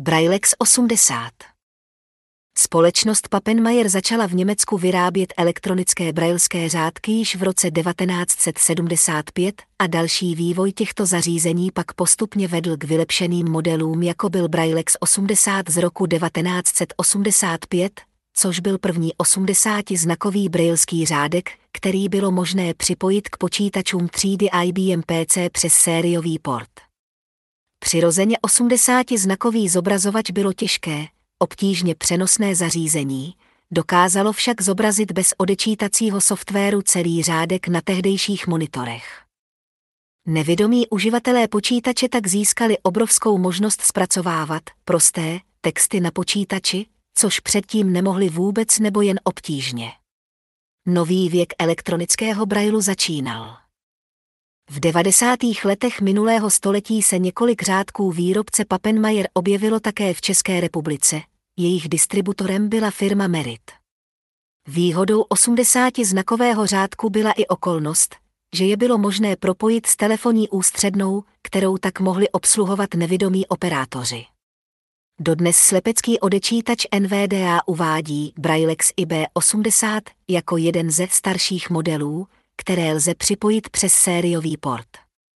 Braillex 80. Společnost Pappenmeier začala v Německu vyrábět elektronické brailleské řádky již v roce 1975 a další vývoj těchto zařízení pak postupně vedl k vylepšeným modelům, jako byl Braillex 80 z roku 1985, což byl první 80-znakový brailleský řádek, který bylo možné připojit k počítačům třídy IBM PC přes sériový port. Přirozeně 80-znakový zobrazovač bylo těžké, obtížně přenosné zařízení, dokázalo však zobrazit bez odečítacího softwaru celý řádek na tehdejších monitorech. Nevědomí uživatelé počítače tak získali obrovskou možnost zpracovávat prosté texty na počítači, což předtím nemohli vůbec nebo jen obtížně. Nový věk elektronického brailu začínal. V 90. letech minulého století se několik řádků výrobce Pappenmeier objevilo také v České republice, jejich distributorem byla firma Merit. Výhodou 80-znakového řádku byla i okolnost, že je bylo možné propojit s telefonní ústřednou, kterou tak mohli obsluhovat nevidomí operátoři. Dodnes slepecký odečítač NVDA uvádí Braillex IB80 jako jeden ze starších modelů, které lze připojit přes sériový port.